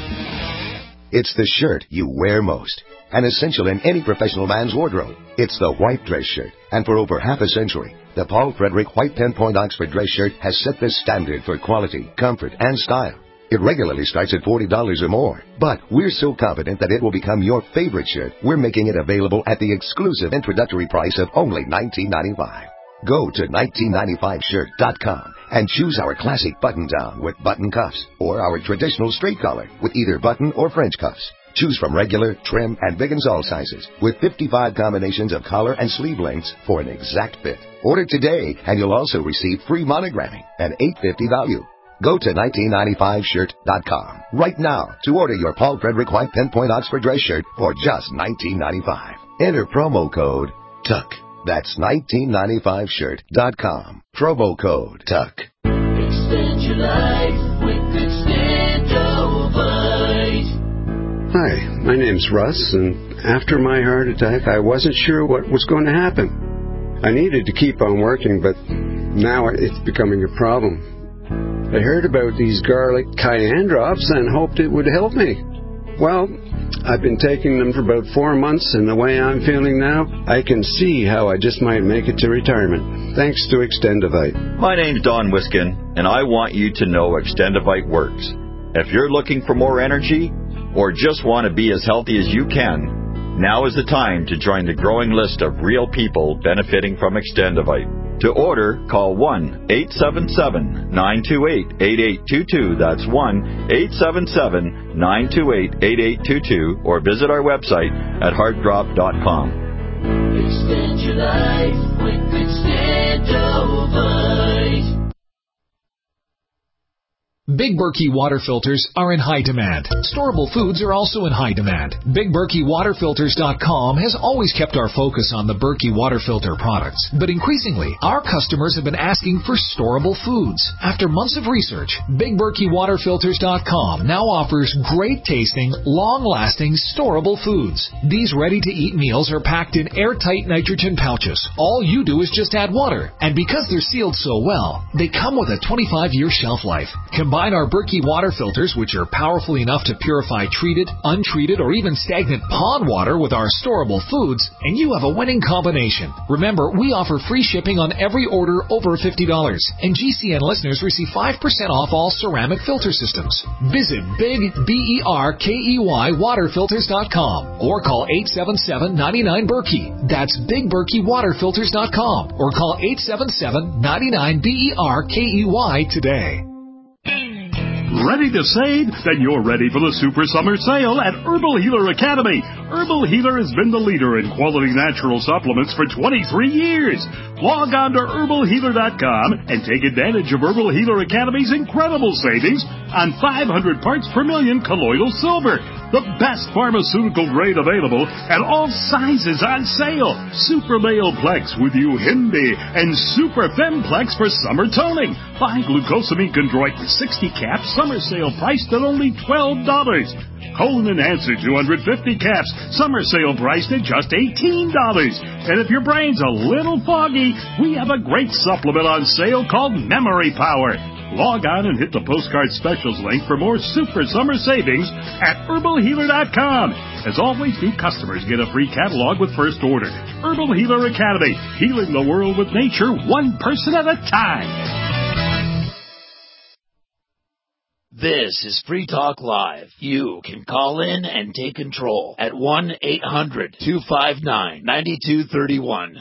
It's the shirt you wear most, an essential in any professional man's wardrobe. It's the white dress shirt, and for over half a century, the Paul Frederick White Pinpoint Oxford dress shirt has set the standard for quality, comfort, and style. It regularly starts at $40 or more, but we're so confident that it will become your favorite shirt, we're making it available at the exclusive introductory price of only $19.95. Go to 1995shirt.com and choose our classic button-down with button cuffs, or our traditional straight collar with either button or French cuffs. Choose from regular, trim, and big and small sizes with 55 combinations of collar and sleeve lengths for an exact fit. Order today, and you'll also receive free monogramming, an $8.50 value. Go to 1995shirt.com right now to order your Paul Frederick White Pinpoint Oxford dress shirt for just $19.95. Enter promo code TUCK. That's 1995shirt.com. Promo code TUCK.
Extend your life with Extendovite.
Hi, my name's Russ, and after my heart attack, I wasn't sure what was going to happen. I needed to keep on working, but now it's becoming a problem. I heard about these garlic cayenne drops and hoped it would help me. Well, I've been taking them for about 4 months, and the way I'm feeling now, I can see how I just might make it to retirement. Thanks to Extendovite.
My name's Don Wiskin, and I want you to know Extendovite works. If you're looking for more energy, or just want to be as healthy as you can, now is the time to join the growing list of real people benefiting from Extendovite. To order, call 1-877-928-8822. That's 1-877-928-8822. Or visit our website at heartdrop.com.
Extend your life with Extendovite.
Big Berkey water filters are in high demand. Storable foods are also in high demand. BigBerkeyWaterFilters.com has always kept our focus on the Berkey water filter products, but increasingly, our customers have been asking for storable foods. After months of research, BigBerkeyWaterFilters.com now offers great tasting, long-lasting, storable foods. These ready-to-eat meals are packed in airtight nitrogen pouches. All you do is just add water, and because they're sealed so well, they come with a 25-year shelf life. Combine our Berkey water filters, which are powerful enough to purify treated, untreated, or even stagnant pond water with our storable foods, and you have a winning combination. Remember, we offer free shipping on every order over $50, and GCN listeners receive 5% off all ceramic filter systems. Visit BigBerkeyWaterFilters.com or call 877-99-BERKEY. That's BigBerkeyWaterFilters.com or call 877-99-BERKEY today.
Ready to save? Then you're ready for the Super Summer Sale at Herbal Healer Academy. Herbal Healer has been the leader in quality natural supplements for 23 years. Log on to herbalhealer.com and take advantage of Herbal Healer Academy's incredible savings on 500 parts per million colloidal silver, the best pharmaceutical grade available, and all sizes on sale. Super Male Plex with Uhindi and Super Femplex for summer toning. Buy glucosamine chondroit 60 caps, summer sale priced at only $12. Colon Enhancer 250 caps, summer sale priced at just $18. And if your brain's a little foggy, we have a great supplement on sale called Memory Power. Log on and hit the postcard specials link for more super summer savings at herbalhealer.com. As always, new customers get a free catalog with first order. Herbal Healer Academy, healing the world with nature one person at a time.
This is Free Talk Live. You can call in and take control at 1-800-259-9231.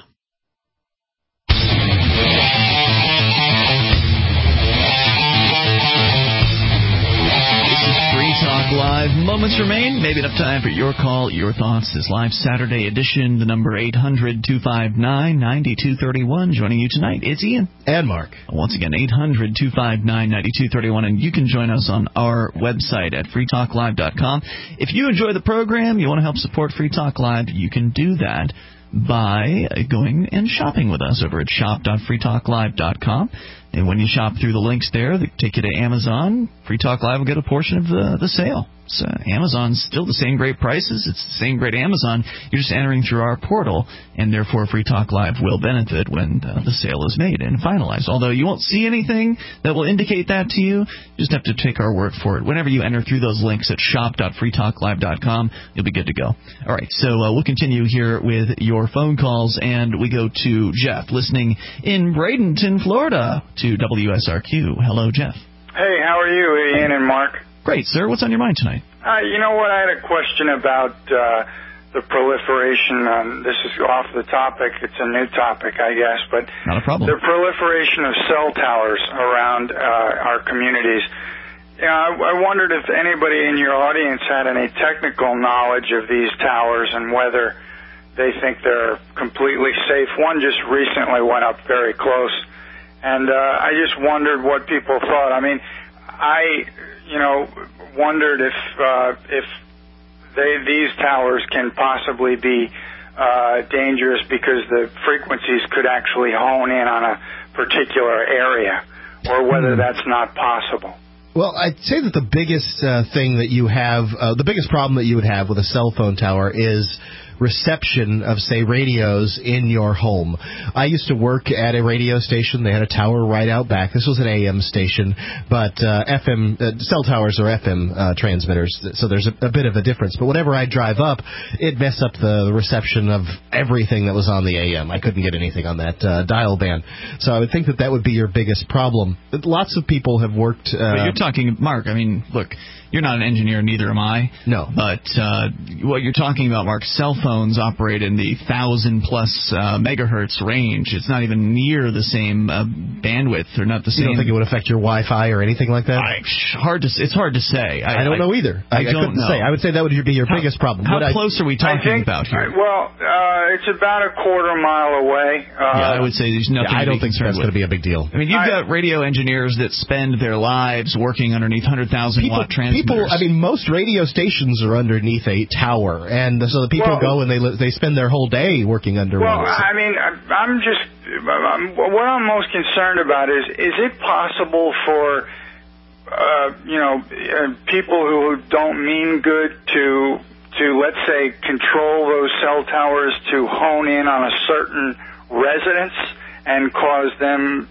Free Talk Live. Moments remain. Maybe enough time for your call, your thoughts. This live Saturday edition, the number 800-259-9231. Joining you tonight, it's Ian.
And Mark.
Once again, 800-259-9231. And you can join us on our website at freetalklive.com. If you enjoy the program, you want to help support Free Talk Live, you can do that by going and shopping with us over at shop.freetalklive.com. And when you shop through the links there that take you to Amazon, Free Talk Live will get a portion of the sale. So Amazon's still the same great prices. It's the same great Amazon. You're just entering through our portal, and therefore Free Talk Live will benefit when the sale is made and finalized. Although you won't see anything that will indicate that to you, you just have to take our word for it. Whenever you enter through those links at shop.freetalklive.com, you'll be good to go. All right, so we'll continue here with your phone calls, and we go to Jeff, listening in Bradenton, Florida, to WSRQ. Hello, Jeff.
Hey, how are you, Ian and Mark?
Great, sir. What's on your mind tonight?
You know what? I had a question about the proliferation. This is off the topic. It's a new topic, I guess. But
not a problem.
The proliferation of cell towers around our communities. I wondered if anybody in your audience had any technical knowledge of these towers and whether they think they're completely safe. One just recently went up very close. And I just wondered what people thought. I mean, I wondered if these towers can possibly be dangerous because the frequencies could actually hone in on a particular area, or whether that's not possible.
Well, I'd say that the biggest thing that you have, the biggest problem that you would have with a cell phone tower is reception of, say, radios in your home. I used to work at a radio station. They had a tower right out back. This was an AM station, but FM cell towers are FM transmitters, so there's a bit of a difference. But whenever I drive up, it messed up the reception of everything that was on the AM. I couldn't get anything on that dial band. So I would think that would be your biggest problem. Lots of people have worked...
but you're talking, Mark, I mean, look, you're not an engineer, neither am I.
No.
But what you're talking about, Mark, cell phone phones operate in the 1,000-plus megahertz range. It's not even near the same bandwidth, or not the same.
You don't think it would affect your Wi-Fi or anything like that?
It's hard to say.
I don't know either. I couldn't say. I would say that would be your biggest problem.
How close are we talking about here?
Well, it's about a quarter mile away.
I would say there's nothing.
I don't think that's going to be a big deal.
I mean, you've got radio engineers that spend their lives working underneath 100,000-watt transmitters.
Most radio stations are underneath a tower, and so the people go and they spend their whole day working under one.
Well, I mean, what I'm most concerned about is it possible for people who don't mean good to let's say control those cell towers to hone in on a certain residence and cause them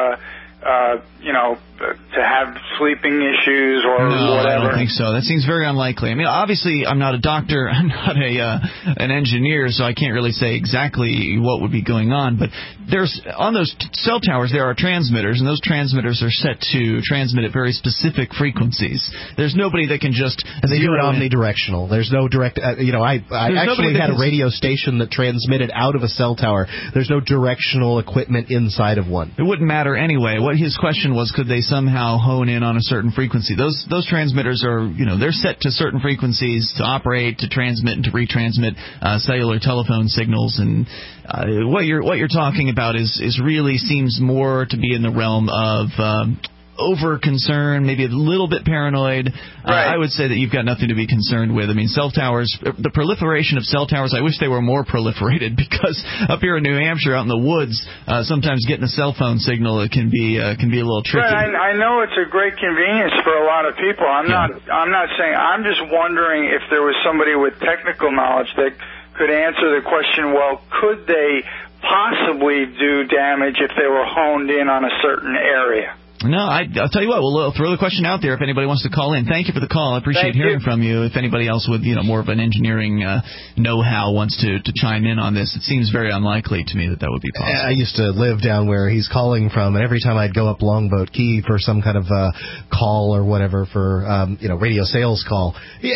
to have sleeping issues or whatever?
I don't think so. That seems very unlikely. I mean, obviously, I'm not a doctor. I'm not an engineer, so I can't really say exactly what would be going on. But on those cell towers, there are transmitters, and those transmitters are set to transmit at very specific frequencies. There's nobody that can just...
And they do it omnidirectional. There's no direct... I actually had a radio station that transmitted out of a cell tower. There's no directional equipment inside of one.
It wouldn't matter anyway. What his question was, could they somehow hone in on a certain frequency? Those transmitters are, they're set to certain frequencies to operate, to transmit, and to retransmit cellular telephone signals. And what you're talking about is really seems more to be in the realm of over concern, maybe a little bit paranoid.
Right.
I would say that you've got nothing to be concerned with. I mean, cell towers, the proliferation of cell towers, I wish they were more proliferated, because up here in New Hampshire, out in the woods, sometimes getting a cell phone signal can be a little tricky.
But I know it's a great convenience for a lot of people. I'm not saying. I'm just wondering if there was somebody with technical knowledge that could answer the question. Well, could they possibly do damage if they were honed in on a certain area?
No, I'll tell you what, we'll throw the question out there if anybody wants to call in. Thank you for the call. I appreciate hearing from you. If anybody else with more of an engineering know-how wants to chime in on this, it seems very unlikely to me that would be possible.
I used to live down where he's calling from, and every time I'd go up Longboat Key for some kind of call or whatever for radio sales call,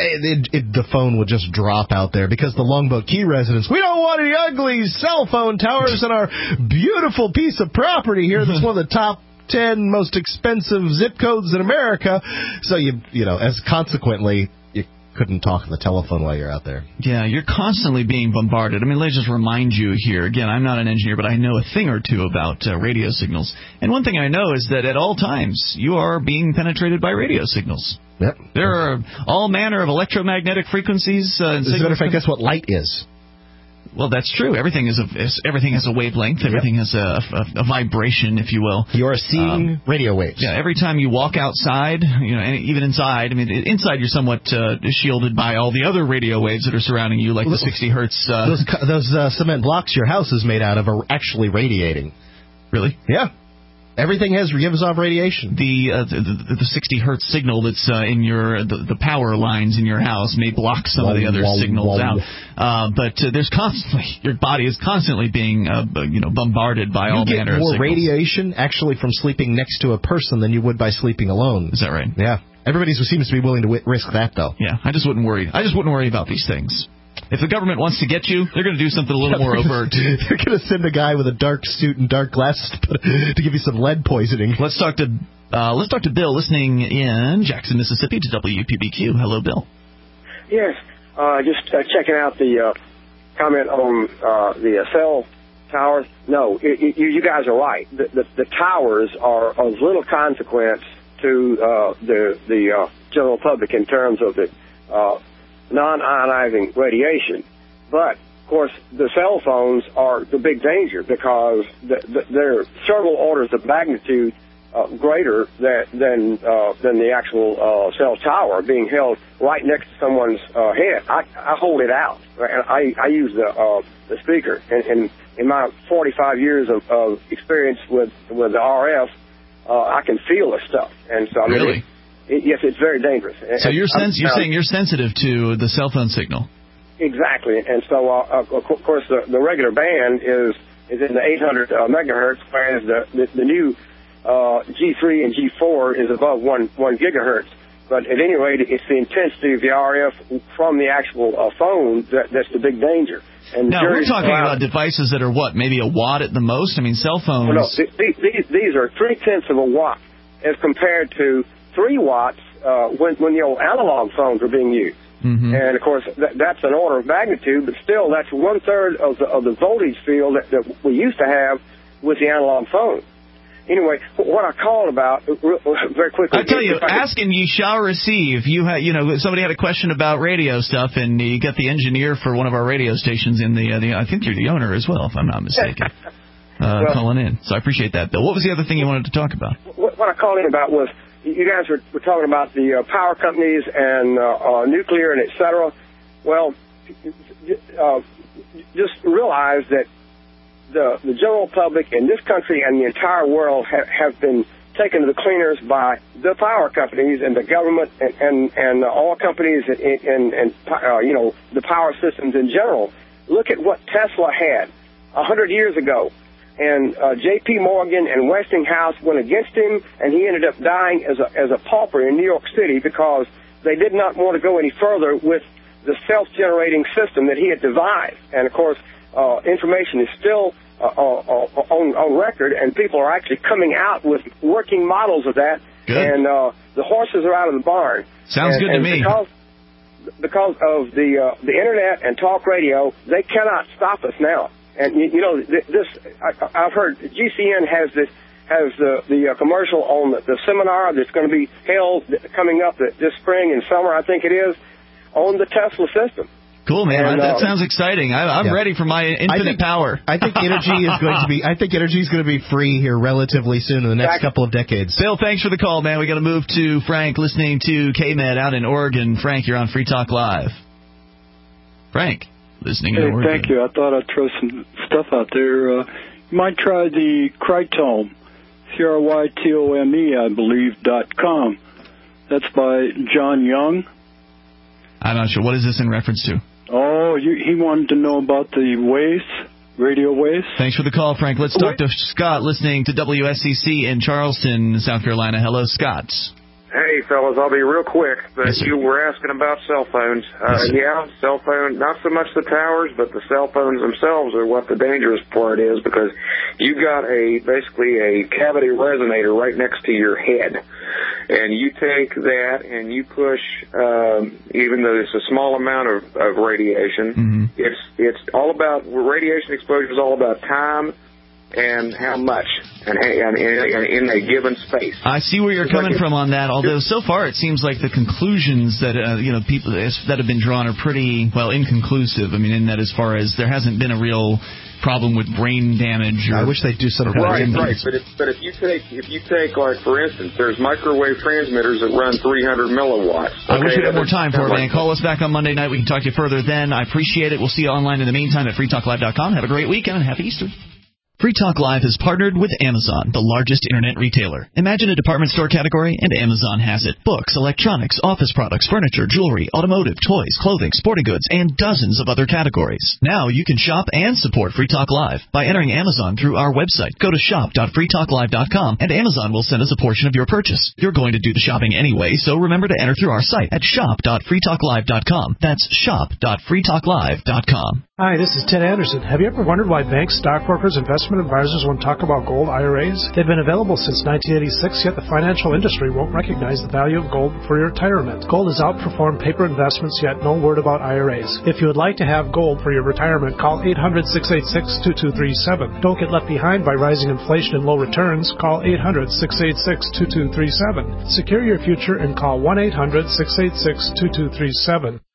the phone would just drop out there, because the Longboat Key residents, we don't want any ugly cell phone towers in our beautiful piece of property here that's one of the top 10 most expensive zip codes in America. So as consequently, you couldn't talk on the telephone while you're out there.
Yeah, you're constantly being bombarded. I mean, let me just remind you here, again, I'm not an engineer, but I know a thing or two about radio signals. And one thing I know is that at all times, you are being penetrated by radio signals.
Yep.
There are all manner of electromagnetic frequencies.
As a matter of fact, guess what light is?
Well, that's true. Everything has a wavelength. Everything has a vibration, if you will.
You are seeing radio waves.
Yeah. Every time you walk outside, and even inside. I mean, inside you're somewhat shielded by all the other radio waves that are surrounding you, like the 60 hertz.
Those cement blocks your house is made out of are actually radiating.
Really?
Yeah. Everything gives off radiation.
The 60 hertz signal that's in the power lines in your house may block some of the other signals out. But there's constantly, your body is constantly being bombarded by all manner of signals. You get more radiation actually from sleeping next to a person than you would by sleeping alone.
Is that right? Yeah. Everybody seems to be willing to risk that, though.
Yeah, I just wouldn't worry. about these things. If the government wants to get you, they're going to do something a little more overt.
They're going to send a guy with a dark suit and dark glasses to give you some lead poisoning.
Let's talk to Bill, listening in Jackson, Mississippi, to WPBQ. Hello, Bill.
Yes, just checking out the comment on the cell towers. No, you guys are right. The towers are of little consequence to the general public in terms of the non-ionizing radiation. But, of course, the cell phones are the big danger, because they're several orders of magnitude greater than the actual cell tower being held right next to someone's head. I hold it out, and I use the speaker. And in my 45 years of experience with the RF, I can feel the stuff. And so,
really?
Yes, it's very dangerous.
So you're saying you're sensitive to the cell phone signal.
Exactly, and so of course the regular band is in the 800 megahertz, whereas the new G3 and G4 is above 1 gigahertz. But at any rate, it's the intensity of the RF from the actual phone that's the big danger. And
now, we're talking about devices that are what, maybe a watt at the most? I mean, cell phones...
Well, no, these are 0.3 of a watt as compared to 3 watts when the old analog phones were being used. Mm-hmm. And, of course, that's an order of magnitude, but still that's 1/3 of the voltage field that we used to have with the analog phone. Anyway, what I called about very quickly.
I tell you, ask and you shall receive. Somebody had a question about radio stuff, and you got the engineer for one of our radio stations in the I think you're the owner as well, if I'm not mistaken, calling in. So I appreciate that, Bill. What was the other thing you wanted to talk about?
What I called in about was you guys were talking about the power companies and nuclear and et cetera. Well, just realize that the general public in this country and the entire world have been taken to the cleaners by the power companies and the government and all companies and the power systems in general. Look at what Tesla had 100 years ago. And J.P. Morgan and Westinghouse went against him, and he ended up dying as a pauper in New York City because they did not want to go any further with the self-generating system that he had devised. And, of course, information is still on record, and people are actually coming out with working models of that.
Good.
And the horses are out of the barn.
Sounds good to me.
Because of the internet and talk radio, they cannot stop us now. And I've heard GCN has the commercial on the seminar that's going to be held coming up this spring and summer, I think it is, on the Tesla system.
Cool, man. And, that sounds exciting. I'm ready for my infinite power.
I think energy is going to be free here relatively soon in the next couple of decades.
Bill, thanks for the call, man. We got to move to Frank, listening to KMED out in Oregon. Frank, you're on Free Talk Live. Frank, listening in Oregon.
Thank you. I thought I'd throw some stuff out there. You might try the Crytome, CRYTOME, I believe, .com. That's by John Young.
I'm not sure. What is this in reference to?
Oh, he wanted to know about the waves, radio waves.
Thanks for the call, Frank. Let's talk to Scott, listening to WSCC in Charleston, South Carolina. Hello, Scott.
Hey, fellas, I'll be real quick. But
yes,
you were asking about cell phones.
Yes,
cell phone, not so much the towers, but the cell phones themselves are what the dangerous part is, because you got basically a cavity resonator right next to your head. And you take that and you push, even though it's a small amount of radiation, it's all about, radiation exposure is all about time and how much, and in a given space.
I see where you're coming from on that, although so far it seems like the conclusions that people that have been drawn are pretty, inconclusive. I mean, in that as far as there hasn't been a real problem with brain damage.
I wish they'd do something.
Right. But if you take like, for instance, there's microwave transmitters that run 300 milliwatts.
I wish we had more time for it, man. Call us back on Monday night. We can talk to you further then. I appreciate it. We'll see you online in the meantime at freetalklive.com. Have a great weekend and happy Easter. Free Talk Live has partnered with Amazon, the largest internet retailer. Imagine a department store category, and Amazon has it. Books, electronics, office products, furniture, jewelry, automotive, toys, clothing, sporting goods, and dozens of other categories. Now you can shop and support Free Talk Live by entering Amazon through our website. Go to shop.freetalklive.com, and Amazon will send us a portion of your purchase. You're going to do the shopping anyway, so remember to enter through our site at shop.freetalklive.com. That's shop.freetalklive.com.
Hi, this is Ted Anderson. Have you ever wondered why banks, stockbrokers, investment advisors won't talk about gold IRAs? They've been available since 1986, yet the financial industry won't recognize the value of gold for your retirement. Gold has outperformed paper investments, yet no word about IRAs. If you would like to have gold for your retirement, call 800-686-2237. Don't get left behind by rising inflation and low returns. Call 800-686-2237. Secure your future and call 1-800-686-2237.